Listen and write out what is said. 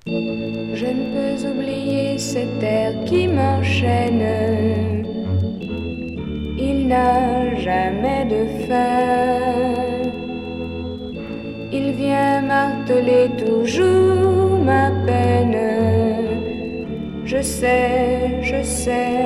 Je ne peux oublier cet air qui m'enchaîne. Il n'a jamais de fin. Il vient marteler toujours ma peine. Je sais,